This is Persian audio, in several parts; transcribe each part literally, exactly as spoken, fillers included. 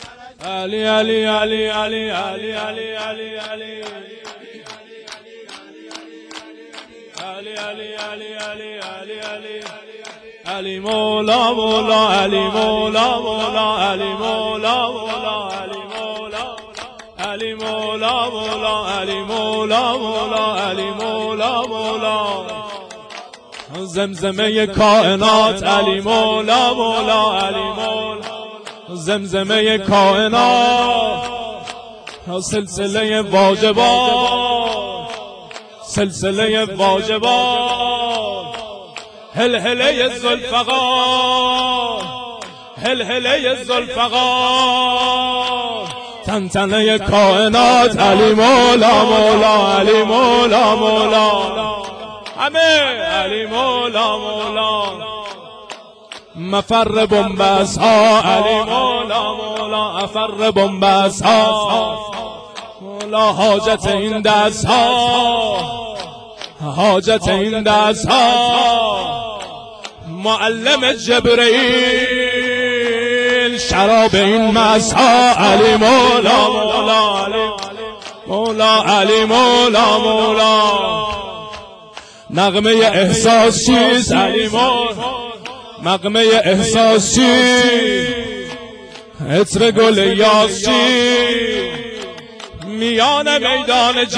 علی علی علی علی علی علی علی علی علی علی علی علی علی علی علی مولا مولا علی مولا مولا علی مولا مولا علی مولا علی مولا مولا علی مولا مولا علی مولا مولا زمزمه کائنات علی مولا مولا علی مولا زمزمه کائنات سلسله واجبات سلسله واجبات هلهله ذوالفقار هلهله ذوالفقار تنتنه کائنات علی مولا مولا علی مولا مولا همه علی مولا مولا مفر بنبست ها علی مولا مولا افر بنبست ها مولا حاجت این دست ها حاجت این دست ها معلم جبرئیل شراب این مست ها علی مولا مولا علی مولا علی مولا مولا نغمه احساس چیست علی مولا نغمه احساس چیست عطر گل یاس چیست میان میدان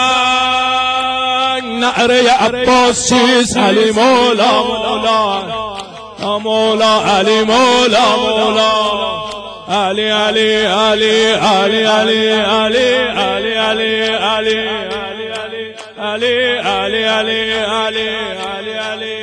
جنگ نعره عباس چیست علی مولا مولا مولا علی مولا مولا علی علی علی علی علی علی علی علی علی علی علی علی علی علی علی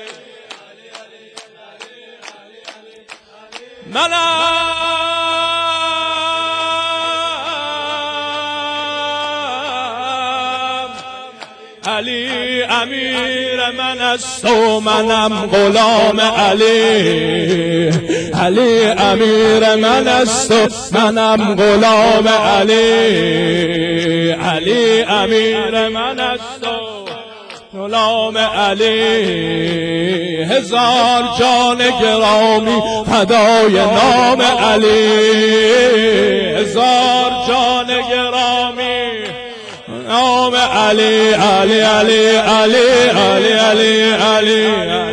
منم علی امیر من است و منم غلام علی علی امیر من است و منم غلام علی علی امیر من است و غلام علی هزار جان گرامی فدای نام علی هزار جان گرامی نام علی علی علی علی علی علی علی